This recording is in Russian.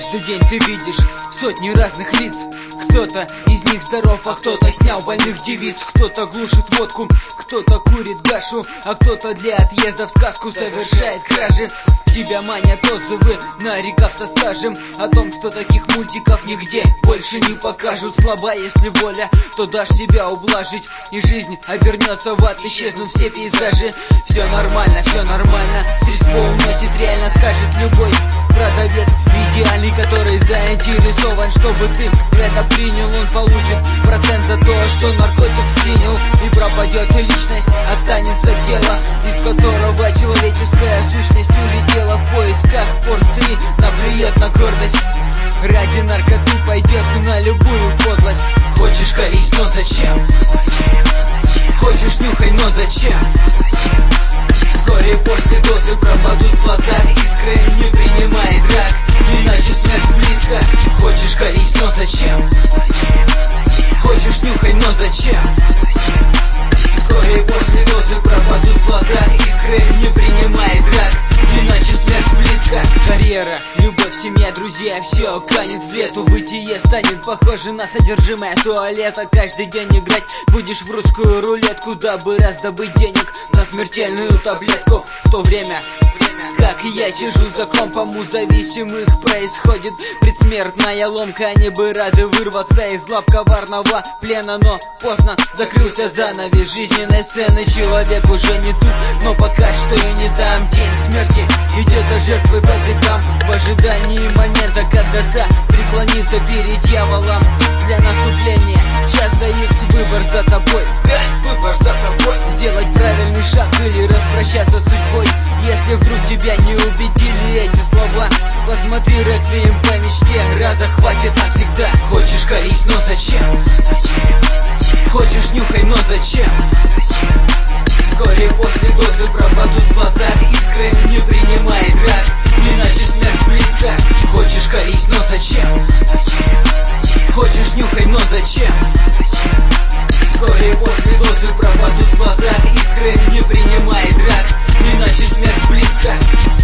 Каждый день ты видишь сотни разных лиц. Кто-то из них здоров, а кто-то снял больных девиц. Кто-то глушит водку, кто-то курит гашу, а кто-то для отъезда в сказку совершает кражи. Тебя манят отзывы на рекав со стажем о том, что таких мультиков нигде больше не покажут. Слаба, если воля, то дашь себя ублажить, и жизнь обернется в ад, исчезнут все пейзажи. Все нормально, средство уносит реально, скажет любой продавец идеальный, который заинтересован, чтобы ты это принял. Он получит процент за то, что наркотик скринил, и пропадет личность, останется тело, из которого человеческая сущность улетела в поисках порции, наплюет на гордость. Ради наркоты пойдет на любую подлость. Хочешь колись, но зачем? Хочешь нюхай, но зачем? Вскоре после дозы пропадут в глазах искры, не принимает рак, иначе смерть близко. Хочешь колись, но зачем? Хочешь нюхай, но зачем? Вскоре после дозы пропадут в глазах искры, не принимает рак, иначе смерть близко. Карьера, любовь, семья, друзья, все канет в лету. Бытие станет похоже на содержимое туалета. Каждый день играть будешь в русскую рулетку, дабы раздобыть денег на смертельную таблетку. В то время, как и я сижу за компом, у зависимых происходит предсмертная ломка. Они бы рады вырваться из лап коварного плена, но поздно, закрылся занавес жизненной сцены. Человек уже не тут, но пока что и не дам. День смерти идет от жертвы по пятам, в ожидании момента, когда та преклонится перед дьяволом. Для наступления часа Икс выбор за тобой, выбор за тобой. Сделать правильный шаг или распрощаться с судьбой. Если вдруг тебя не убедили эти слова, посмотри реквием по мечте, раза хватит навсегда. Хочешь колись, но зачем? Хочешь нюхай, но зачем? Вскоре после дозы пропадут в глазах искры, не принимает рак, иначе смерть близко. Хочешь колись, но зачем? Хочешь нюхай, но зачем? Вскоре после дозы пропадут в глазах искры, не принимает рак, иначе смерть близко.